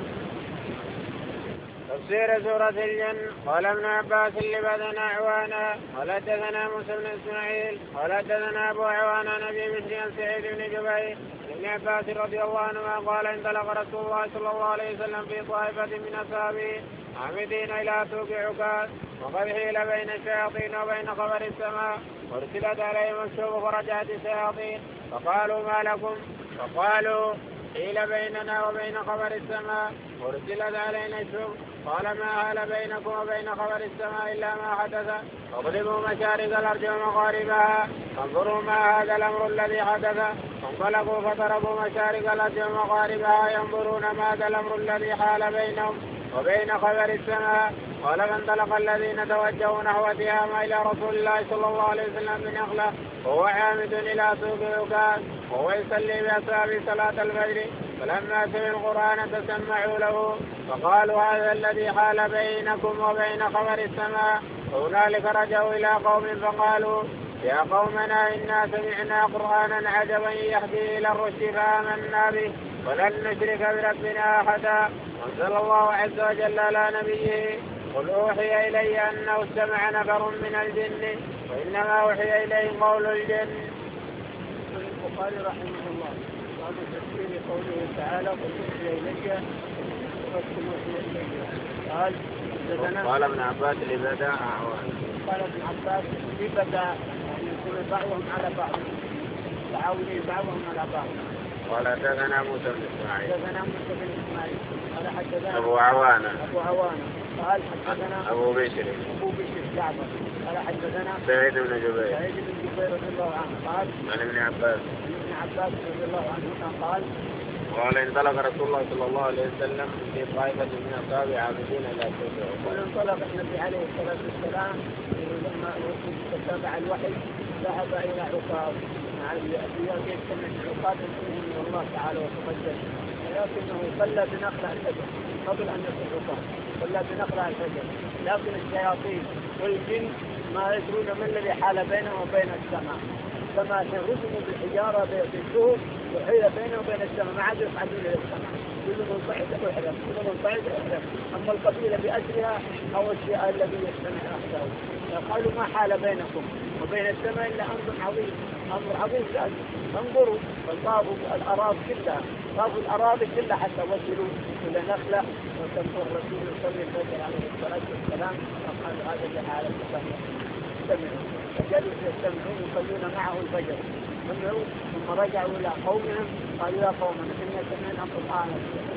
تفسير سورة الجن. قال ابن عباس لبدنا عوانا قال حدثنا موسى بن إسماعيل قال حدثنا أبو عوانا نبي بشر عن سعيد بن جبير ابن عباس رضي الله عنهما قال انطلق رسول الله صلى الله عليه وسلم في طائفة من أصحابه عامدين إلى سوق عكاظ وقد حيل بين الشياطين وبين خبر السماء وارسلت عليهم الشوب فرجعت الشياطين فقالوا ما لكم؟ فقالوا حيل بيننا وبين خبر السماء وارسلت علينا الشوب. قال ما هال بينكم وبين خبر السماء إلا ما حدث فاضربوا مشارق الأرض ومغاربها فانظروا ما هذا الأمر الذي حدث. فانطلقوا فضربوا مشارق الأرض ومغاربها ينظرون ما هذا الأمر الذي حال بينهم وبين خبر السماء. قال فانطلق الذين توجهوا نحو تهامة إلى رسول الله صلى الله عليه وسلم بنخلة وهو عامد إلى سوق عكاظ وهو يصلي بأصحابه صلاة الفجر فلما سمعوا القرآن تسمعوا له فقالوا هذا الذي حال بينكم وبين خبر السماء. وهنالك رجعوا إلى قوم فقالوا يا قومنا إنا سمعنا قرآنا عجبا يهدي إلى الرشد فآمنا به ولن نشرك بربنا أحدا. وانزل الله عز وجل على نبيه قل أوحي إلي أنه استمع نفر من الجن وإنما أوحي إليه قول الجن. البخاري رحمه الله قال تفسير قوله تعالى قل أوحي إلي قال ابن عباس لبدا أعوان. قال ابن عباس لبدا يعني يكون بعضهم على بعض تعاوني بعضهم على بعض قال حدثنا موسى بن اسماعيل. حدثنا موسى بن اسماعيل قال حدثنا ابو عوانة. قال حدثنا ابو بشر جعفر قال حدثنا سعيد بن جبير رضي الله عنه قال عن ابن عباس رضي الله عنه قال انطلق رسول الله صلى الله عليه وسلم في طائفة من أصحابه عابدين إلى سوء. انطلق النبي عليه الصلاة والسلام لما تتابع الوحي ذهب إلى عقاب مع الأبيات يجتمع عقاب من الله تعالى وتقدس، ولكنه صلى بنقل الحجر قبل أن يصل عقاب، صلى بنقل الحجر، لكن الشياطين والجن ما يدرون ما الذي حال بينه وبين السماء. كما رسموا بالحجارة بالسوق وحيل بينه وبين السماء ما عاد يصعدون إلى السماء، كل من صعد أحرم كل من صعد أحرم. أما القبيلة بأسرها أو الشيء الذي يجتمع أحسه قالوا ما حال بينكم وبين السماء إلا أمر عظيم ذلك. انظروا فطافوا الأراضي كلها حتى وصلوا إلى نخلة وتنظر الرسول صلى الله عليه والسلام فقال هذا لحالة استمعوا فجلسوا يستمعون يصلون معه الفجر ثم رجعوا إلى قومهم قالوا يا قومنا إنا سمعنا قرآنا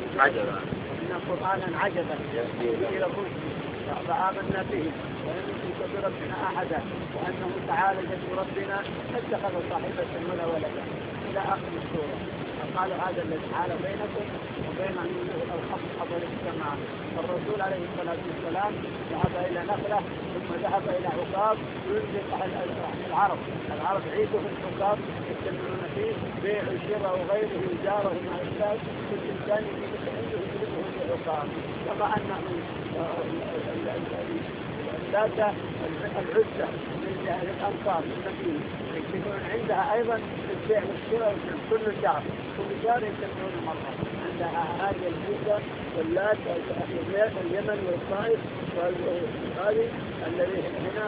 عجبا إلى الرشد فآمنا به ولم نشرك بربنا أحدا وأنه تعالى جد ربنا ما اتخذ صاحبة ولا ولدا إلى آخر السورة. فقال هذا الذي حال بينكم وبين الخط حضر السماء. فالرسول عليه الصلاة والسلام ذهب إلى نخلة ثم ذهب إلى عقاب ينزل العرب عيدوا في العقاب يستمرون فيه بيع الشراء وغيره وجاره مع الناس كل إنسان عنده يجلبه في عقاب. كما أن العزة من الأنصار المدينة يكتبون عندها أيضا البيع والشراء كل شهر يكتبون مرة عندها هذه الجزة واللات اليمن والطائف وهذه الذي هنا.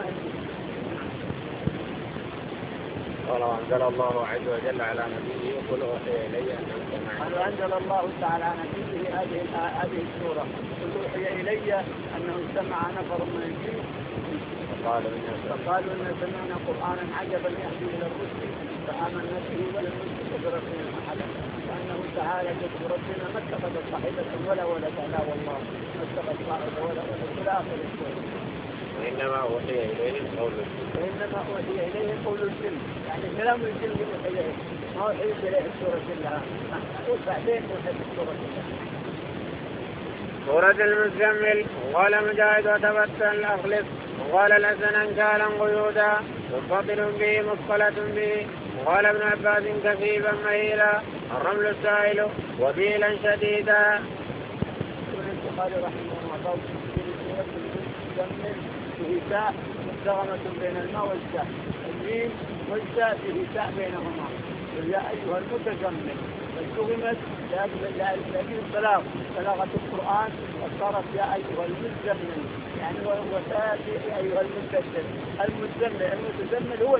قال أنزل الله عز وجل على نبيه قل أوحي إلي أنه سمع. أنزل الله تعالى على نبيه هذه السورة قل أوحي إلي أنه سمع نفر من الجن فقالوا إن سمعنا قرآنا عجبا يهدي إلى الرشد فآمنا به ولم نشرك بربنا أحدا وأنه تعالى جد ربنا ما اتخذ صاحبة ولا ولدا لا والله ما اتخذ صاحبة ولا ولدا إلى آخر السورة. وإنما أوحي إليهم قول الجن يعني كلام الجن يوحي إليه ما أوحي إليه السورة كلها وبعدين يوحي السورة كلها. سورة المزمل. قال مجاهد وتبتل أخلص وقال الحسن أنكالا قيودا منفصل به مثقلة به. وقال ابن عباس كثيبا مهيلا الرمل السائل وبيلا شديدا. قال رحمه الله فيه تاء مدغمة بين الماء والشاء الميم والشاء فيه تاء بينهما يا أيها المتزمل فاتهمت لأجل بلاغة القرآن وصارت يا أيها المتزمل يعني هو تأتي يا أيها المتدثر. المتزمل هو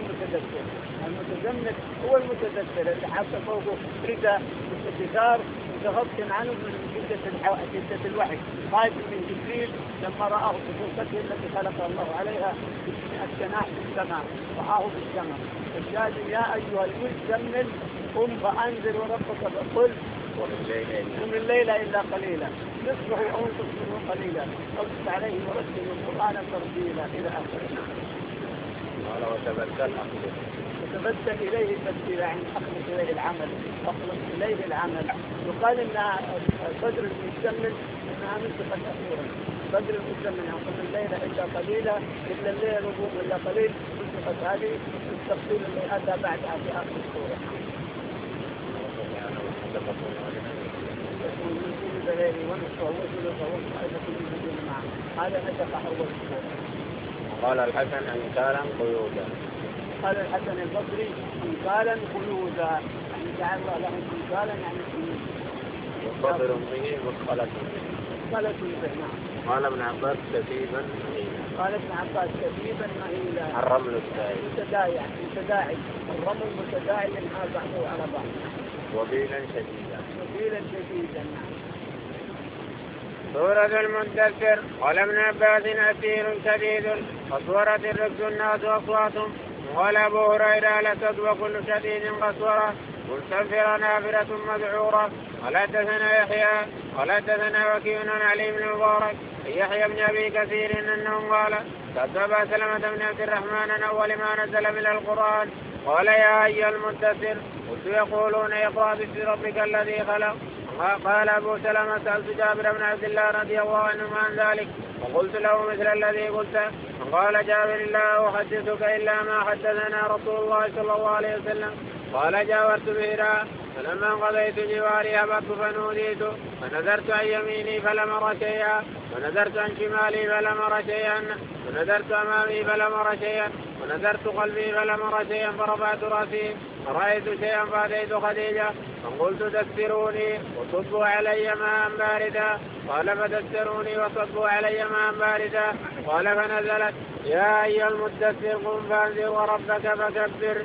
المتدثر اللي حتى فوقه رداء مستدثار متغطٍ عنه من شدة الوحي خائف من جبريل لما رآه بخلقته التي خلق الله عليها الجناح في السماء رآه في السماء. الشاهد يا أيها المزمل قم فأنذر وربك فقل قم الليل إلا قليلا نصفه أو انقص منه قليلا أوصف عليه ورتل القرآن ترتيلا إلى آخره. قال وتبتل إليه التبتيل يعني أخلص إليه العمل يقال إن صدر المزمل إنها نسخت أخيرا صدر المزمل يقول الليل إلا قليلا إلا الليل ربوم إلا قليل نسخت هذه التفصيل اللي أتى بعدها في آخر السورة. هذا نسخ أول السورة. قال الحسن أنكالا قيودا. قال الحسن البصري أنكالا قيودا يعني جعل الله لهم أنكالا يعني منفصل به مثقلة به. قال ابن عباس كثيبا مهيلا الرمل السائل متداعي الرمل متداعي ينحى بعضه على بعض وبيلا شديدا. سورة المدثر. قال ابن عباس أثير شديد قسورة الركز الناس وأصواتهم. قال أبو هريرة لتد وكل شديد قسورة مستنفرة نافرة مذعورة. قال حدثنا يحيى قال حدثنا وكيع عن علي بن المبارك يحيى بن أبي كثير أنه قال سألت أبا سلمة بن عبد الرحمن عن أول ما نزل من القرآن قال يا أيها المدثر قلت يقولون اقرأ باسم ربك الذي خلق. قال أبو سلمة سألت جابر بن عبد الله رضي الله عنه عن ذلك وقلت له مثل الذي قلت. قال جابر لا أحدثك إلا ما حدثنا رسول الله صلى الله عليه وسلم. قال جاورت بهراء فلما قضيت جواري هبطت فنوديت فنذرت عن يميني فلم أر شيئا ونذرت عن شمالي فلم أر شيئا ونذرت أمامي فلم أر شيئا ونذرت قلبي فلم أر شيئا فرفعت رأسي فرأيت شيئا فأتيت خديجة فقلت دثروني وصبوا علي ماء باردا. قال فدثروني وصبوا علي ماء باردا. قال فنزلت يا أيها المدثر قم فانذر وربك فكبر.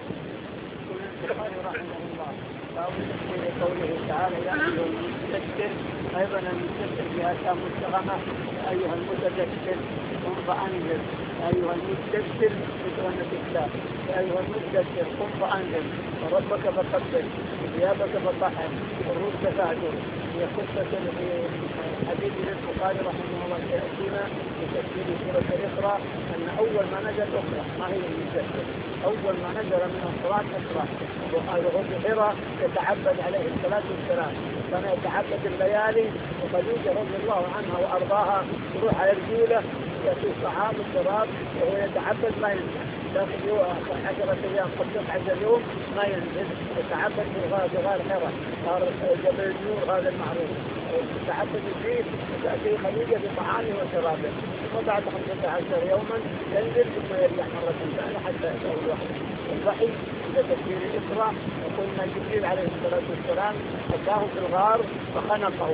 قوله تعالى يا أيها المدثر أيضا المدثر بأشياء مستغمة أيها المدثر قم فأنذر أيها المدثر بكرامة الله يا أيها المدثر قم فأنذر وربك فكبر وثيابك فطهر والرجل فاهجر. هي قصة في حديث البخاري رحمه الله يأتينا في تفسير سورة الإقراء أن أول ما نزل الأخرى ما هي المدثر أول ما نزل من القرآن إقراء. وغد حراء يتعبد عليه الصلاة والسلام كان يتعبد الليالي وخديجة رضي الله عنها وأرضاها تروح على الجولة يأتي الطعام والشراب وهو يتعبد ما ينزل داخل 10 أيام قبل 11 يوم ما ينزل يتعبد في غار حراء غار جبل النور هذا المعروف يتعبد فيه وتأتي خديجة بطعامه وشرابه ثم بعد 15 يوما ينزل ثم يرجع مرة ثانية حتى يأتي الوحي إلى تفسير الإقراء. وقلنا جبريل عليه الصلاة والسلام أتاه في الغار فخنقه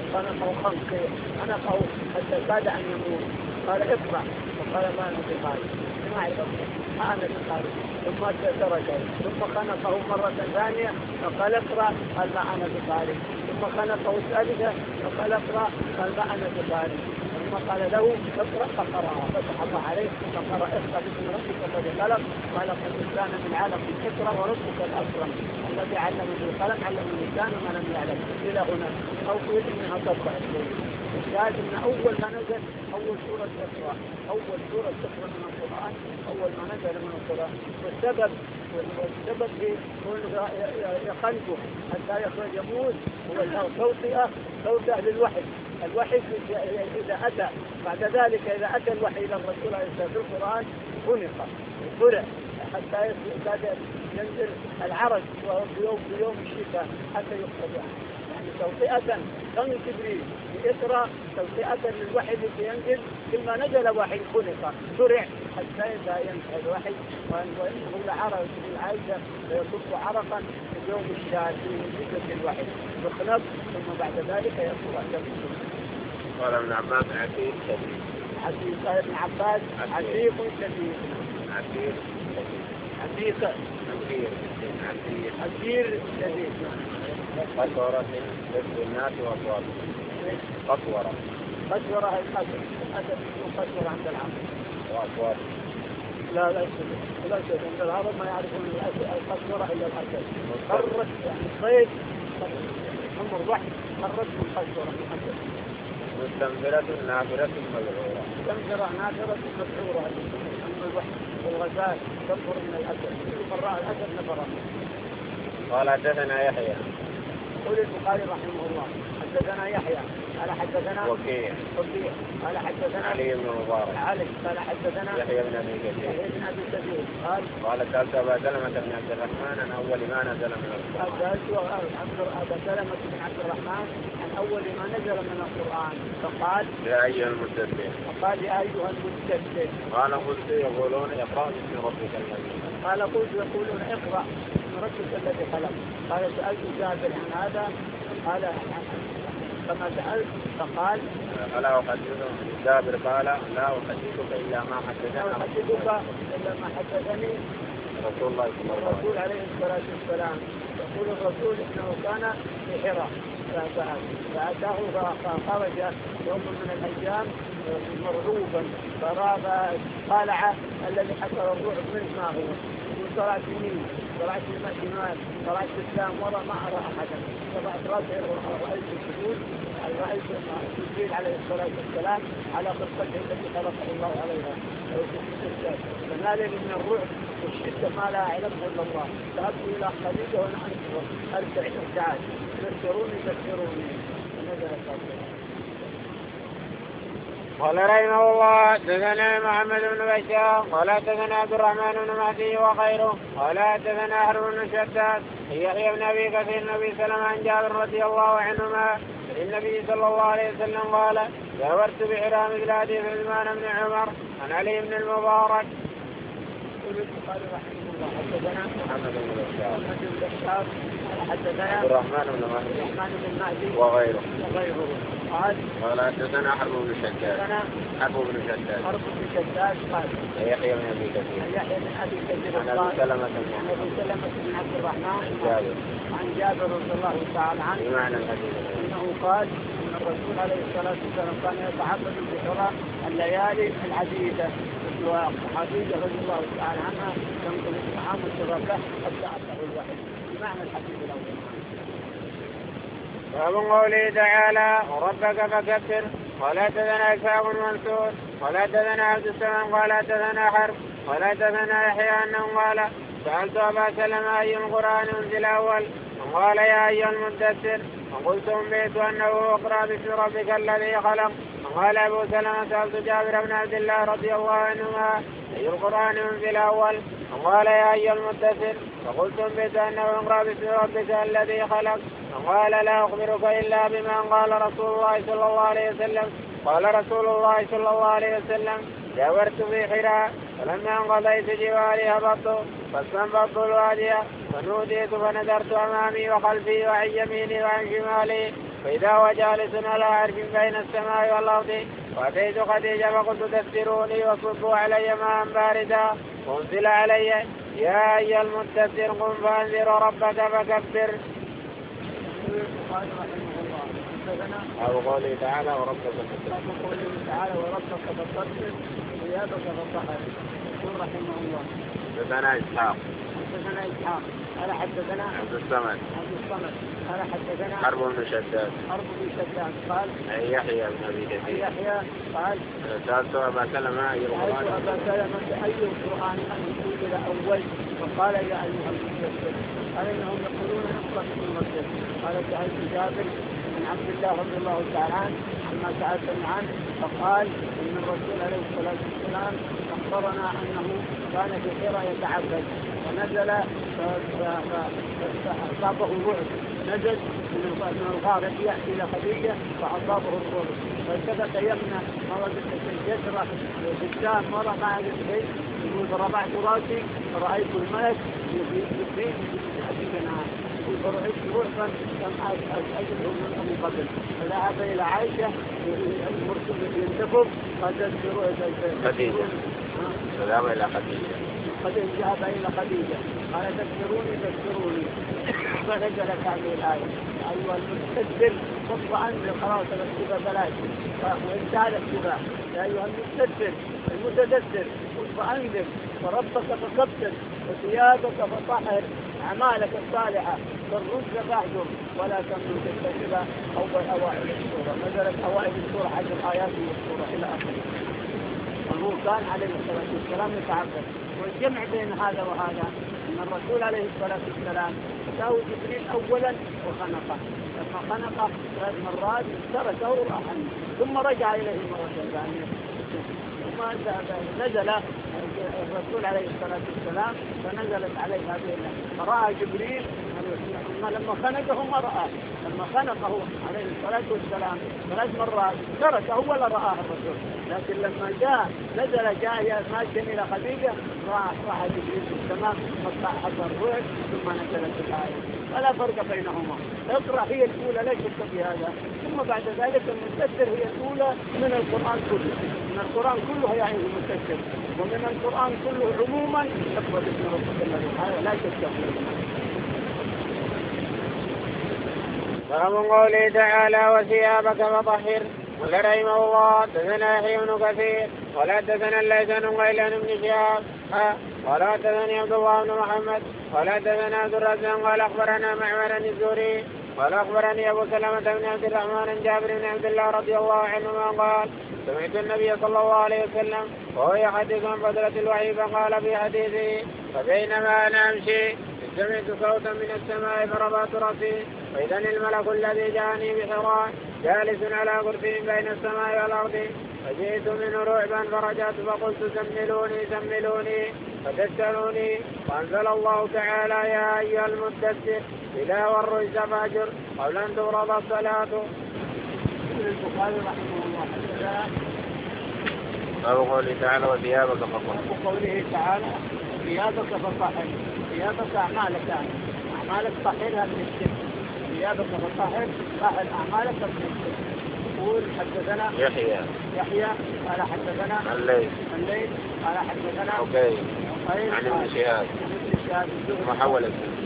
خنقه حتى كاد أن يموت. قال اقرأ فقال ما أنا بقارئ ما أعرف ما أنا بقارئ ثم تركه ثم خنقه مرة ثانية فقال اقرأ قال ما أنا بقارئ ثم خنقه الثالثة فقال اقرأ قال ما أنا بقارئ ثم قال له اقرأ فقرأ فتح الله عليه فقرأ اقرأ باسم ربك الذي خلق خلق الإنسان من علق اقرأ وربك الأكرم الذي علم بالقلم علم الإنسان ما لم يعلم إلى هنا أو قيل إنها تطبع الشاهد ان اول ما نزل اول سورة اقرأ اول سورة تقرأ من القرآن اول ما نزل من القرآن والسبب في يخنقه حتى يخرج يموت هو توطئة للوحي. الوحي اذا اتى بعد ذلك اذا اتى الوحي الى الرسول عليه الصلاة والسلام في القرآن خنق وطلع حتى ينزل العرج بيوم الشتاء حتى يخرج توطئة كان جبريل يقرأ توطئة للوحي الذي ينزل ثم نزل وحي خلق سرع حتى إذا ينتهي الوحي وإنه لعرق العائشة ويصب عرقا في يوم الشتاء في نزلة الوحي يخنق ثم بعد ذلك يقرأ تفسير. قال ابن عباس عتيق شديد. قال ابن عباس عتيق شديد. عتيق شديد. قسورة مثل الناس وأصوات قسورة الأسد قسورة عند العرب وأصوات لا عند العرب ما يعرفون القسورة إلا الأسد قرت يعني الصيد هم الوحي قرت من قسورة الأسد. مستنفرة نافرة مذعورة. مستنفرة نافرة مذعورة أما الوحي والغزال تنفر من الأسد كل مرة الأسد نفره. قال حدثنا يحيى يقول البخاري رحمه الله حدثنا يحيى قال حدثنا وكيع قال حدثنا علي بن المبارك قال حدثنا يحيى بن ابي كثير قال سألت أبا سلمة بن عبد الرحمن عن أول ما نزل من القرآن. سألت أبا سلمة بن عبد الرحمن عن أول ما نزل من القرآن فقال يا أيها المدثر فقال يا أيها المدثر قال قلت يقولون اقرأ باسم ربك الذي قال قلت يقولون اقرأ باسم ربك الذي خلق. قال سألت جابر عن هذا قال كما سألت فقال ألا أحدثك جابر قال لا أحدثك إلا ما حدثني رسول الله صلى الله عليه وسلم. الرسول عليه الصلاة والسلام يقول الرسول إنه كان في حراء فأتاه فخرج يوم من الأيام مرعوبا فراغ طالع الذي حصل الروح منه ما هو من 3 سنين طلعت الشمال طلعت الشام ورا ما أرى أحدا طلعت رأيت السجود رأيت جبريل عليه الصلاة والسلام على خلقته التي خلقه الله عليها فنالني من الرعب والشدة ما لا يعلمه إلا الله ذهبت إلى خديجة وأنا أنتظر أرجع إرجاعات ذكروني قال رحمه الله حدثنا محمد بن بشار قال حدثنا عبد الرحمن بن مهدي وغيره قال حدثنا حرب بن شداد يحيى بن ابي كثير النبي صلى الله عليه وسلم عن جابر رضي الله عنهما النبي صلى الله عليه وسلم قال جاورت بحرام مثل حديث عثمان بن عمر عن علي بن المبارك. قال رحمه الله حدثنا محمد بن بشار حدثنا عبد الرحمن بن مهدي وغيره قال حدثنا حرب بن شداد قال يحيى بن ابي كثير عن ابي سلمة بن عبد الرحمن عن جابر رضي الله تعالى عنه بمعنى الحديث انه قال ان الرسول عليه الصلاه والسلام كان يتعبد بحرى الليالي العديده وخديجه رضي الله تعالى عنها تنقل الطعام والشركه حتى اصبح الوحي بمعنى الحديث الاول. باب قوله تعالى وربك فكبر. قال حدثنا اسحاق بن منصور قال حدثنا عبد السلام قال حدثنا حرب قال حدثنا يحيى انه قال سالت ابا سلمة اي القران انزل اول قال يا ايها المدثر وقلت انبئت انه اقرا باسم ربك الذي خلق قال ابو سلمة سالت جابر بن عبد الله رضي الله عنهما اي القران انزل اول قال يا ايها المدثر وقلت انبئت انه اقرا باسم ربك الذي خلق قال لا اخبرك الا بما قال رسول الله صلى الله عليه وسلم. قال رسول الله صلى الله عليه وسلم جاورت في حراء فلما انقضيت جواري هبطت فاستنبطت الوادي فنوديت فنظرت امامي وخلفي وعن يميني وعن شمالي فاذا هو جالس على عرش بين السماء والارض واتيت خديجه فقلت دثروني وصبوا علي ماء باردا وانزل علي يا ايها المدثر قم فانذر ربك فكبر. قال رحمه الله أو قوله تعالى وربك فكبر ثيابك فطهر. يقول رحمه الله حدثنا إسحاق قال حدثنا عبد الصمد قال حدثنا حرب بن شداد قال يحيى بن ابي كثير قال سالت ابا سلمة اي القران انزل اول فقال يا ايها المدثر قال انهم يقولون اقرا في المسجد. قال سالت جابر بن عبد الله رضي الله تعالى عنه عما سالتني عنه فقال ان الرسول عليه الصلاه والسلام اخبرنا انه كان في حراء يتعبد ونزل فاصابه الرعب نزل من الغار ياتي الى خديجه فاصابه الرعب فالتفت يمنى مرض يسرى قدام مره ما عرف شيء يقول فرفعت راسي فرايت الملك يبين حديثنا فرأيت رعبا لم أجده من قبل فذهب إلى عائشة المرسل ينتفض فذهب إلى خديجة قال تذكروني فنزلت هذه الآية أيها المستكبر خف عنه خلاص الكتاب بلاش وانتهى الكتاب يا أيها المستكبر المتدثر خف عنه فربك فكبر وثيابك فطهر أعمالك الصالحة فالرشد فاهجر ولا تمنن تستكبر أوائل السورة. نزلت أوائل السورة 10 آيات من السورة إلى آخره. وهو كان عليه الصلاة والسلام يتعبد. والجمع بين هذا وهذا أن الرسول عليه الصلاة والسلام ساوي جبريل أولا وخنقه لما خنقه 3 مرات تركه وراح عنه ثم رجع إليه مرة ثانية ثم نزل الرسول عليه الصلاة والسلام فنزلت عليه هذه فرأى جبريل لما خنقه ما رآه لما خنقه عليه الصلاة والسلام 3 مرات تركه ولا رآه الرسول لكن لما جاء ماشيا إلى خديجة راح جبريل في السماء حتى الرعب ثم نزلت الآية فلا فرق بينهما. اقرأ هي الأولى لا شك في هذا ثم بعد ذلك المستكبر هي الأولى من القرآن كله من القرآن كله يعني المستكبر ومن القرآن كله عموما اقرأ باسم ربك الذي خلق لا شك فيه. باب قوله تعالى وثيابك فطهر. قال رحمه الله حدثنا يحيى بن كثير قال حدثنا الليث بن غيلان بن شهاب قال حدثني عبد الله بن محمد قال حدثنا عبد الرزاق قال اخبرنا معمر الزهري قال اخبرني ابو سلمة بن عبد الرحمن بن جابر بن عبد الله رضي الله عنهما قال سمعت النبي صلى الله عليه وسلم وهو يحدث عن فترة الوحي فقال في حديثه فبينما انا امشي سمعت صوتا من السماء فرفعت راسي فاذا الملك الذي جاءني بحراء جالس على كرسي بين السماء والارض فجئت منه رعبا فرجعت فقلت زملوني فتسألوني فأنزل الله تعالى يا أيها المدثر إذا والرجز فاهجر قبل أن تفرض الصلاة. البخاري رحمه الله باب قوله تعالى وثيابك فطهر. باب قوله تعالى ثيابك فطهر. ثيابك أعمالك طهرها من الشرك. ثيابك فطهر أعمالك من الشرك. يقول حدثنا يحيى قال حدثنا الليل قال حدثنا عن ابن شهاب ثم حول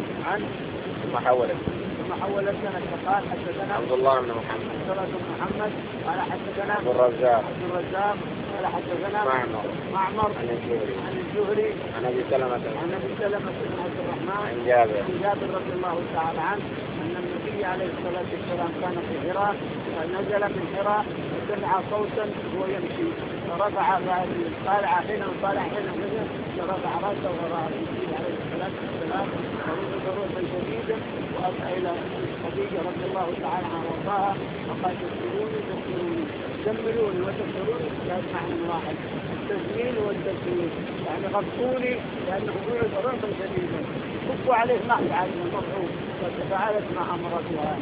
السنة قال حدثنا عبد الله بن محمد قال حدثنا عبد الرزاق قال حدثنا معمر عن الزهري عن ابي سلمة بن عبد الرحمن عن جابر رضي الله تعالى عنه ان النبي عليه الصلاه والسلام كان في حراء فنزل من حراء وسمع صوتا وهو يمشي فرفع طالع حين نزل فرفع راسه وراء النبي عليه الصلاه والسلام ورد شديدا واتى الى خديجه رضي الله تعالى عنها وارضاها وقال زملوني وتكسروني لا معنى واحد التزميل والتسميل يعني غطوني لانه بعد رعبا شديدا كفوا عليه ما فعل المرعوب وتفاعلت مع امرتها.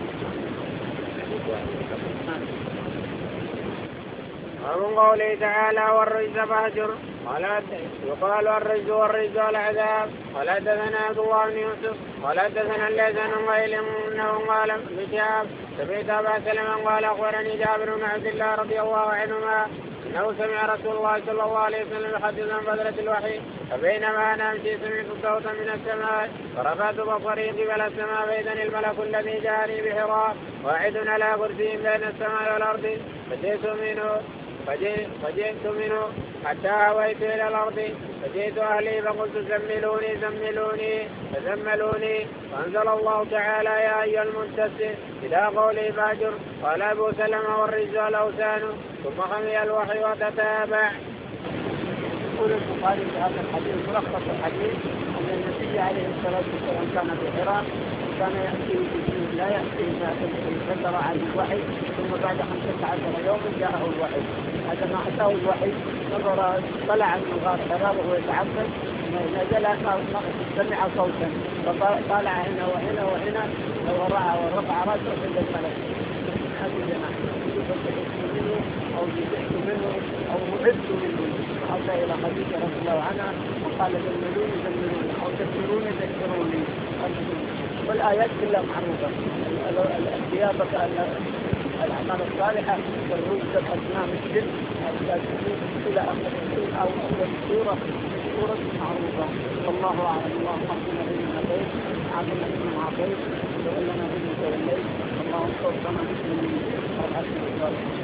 ومن قوله تعالى والرجز فاهجر يقال الرجز والعذاب. قال حدثنا عبد الله بن يوسف قال حدثنا الليث عن غيل انه قال بشهاب سمعت ابا سلمة قال اخبرني جابر بن عبد الله رضي الله عنهما انه سمع رسول الله صلى الله عليه وسلم يحدث عن فترة الوحي فبينما انا امشي سمعت صوتا من السماء فرفعت بصري قبل السماء فاذا الملك الذي جاءني بحراء واعد على كرسي بين السماء والارض فجئت منه حتى هويت إلى الأرض فجئت أهلي فقلت زملوني فزملوني فأنزل الله تعالى يا أيها المدثر إلى قوله فاهجر. قال أبو سلمة والرجز والأوثان ثم خمي الوحي وتتابع. يقول البخاري في هذا الحديث ملخص الحديث أن النبي عليه الصلاة والسلام كان في حراء كان يأتي لا يأتي فترة عن الوحي ثم بعد 15 يوما جاءه الوحي. هذا ما أتاه الوحي نظر طلع من غار حراء وهو يتعبد نزل سمع صوتا فطالع هنا وهنا ورفع رأسه عند الملك هذه جماعة منه أو جزعت منه أو وعدت منه أتى إلى خديجة رضي الله عنها وقال زملوني أو تذكروني والآيات كلها معروفة. الثيابك الأعمال الصالحة والرجز الأصنام الجن إلى آخر أو سورة معروفة. والله أعلم. اللهم اغفر لنا هديت عافنا ممن عافيت وتولنا ممن توليت اللهم توفنا مسلمين.